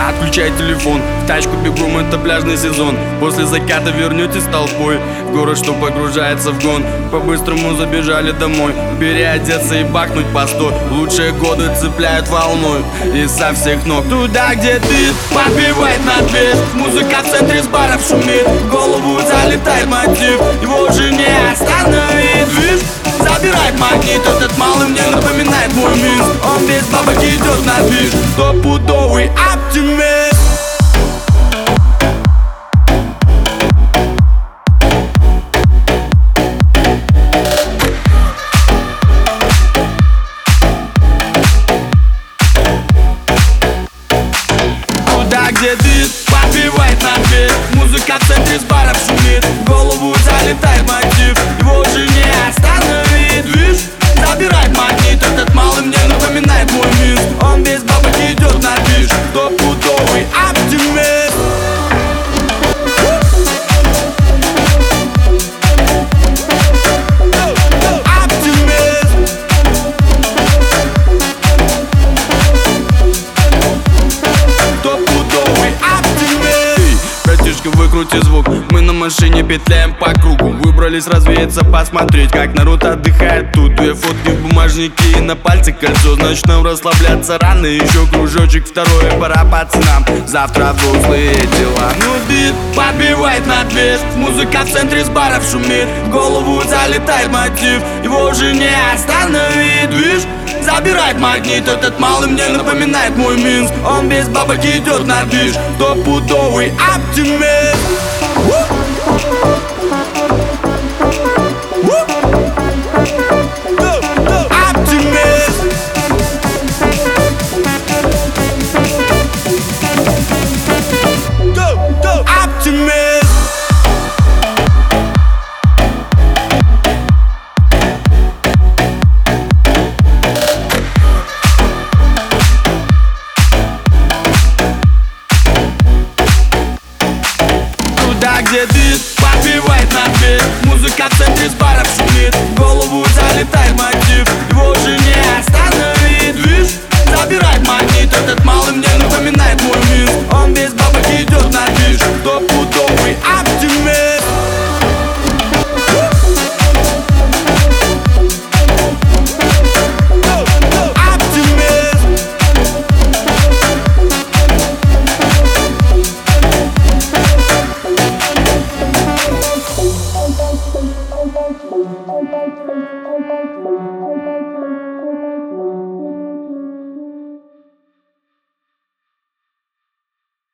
отключай телефон. В тачку бегом, это пляжный сезон. После заката вернетесь толпой в город, что погружается в гон. По-быстрому забежали домой, переодеться и бахнуть по 100. Лучшие годы цепляют волной и со всех ног. Туда, где ты, подбивает на дверь. Музыка в центре с баров шумит, в голову залетает мотив. Его уже не остановить, видишь? Забирает магнит, этот малый мне напоминает мой мисс. Он без бабок идет на движ, стопудовый оптимист. Туда, где дым, подбивает на дверь. Музыка в центре с баров шумит, в голову залетает мотив. Его уже не остановить, видишь? Забирает магнит, этот малый мне напоминает мой мисс. Он без бабок идет на движ, стопудовый оптимист. Выкрути звук, мы на машине петляем по кругу. Выбрались развеяться, посмотреть, как народ отдыхает тут. 2 фотки в бумажнике и на пальце кольцо. Значит, нам расслабляться рано, еще кружочек второй. Пора пацанам, завтра взрослые дела. Ну бит подбивает на дверь, музыка в центре с баров шумит, в голову залетает мотив. Его уже не остановить, видишь? Забирает магнит, этот малый мне напоминает мой Минск. Он без бабок идет на движ, стопудовый оптимист.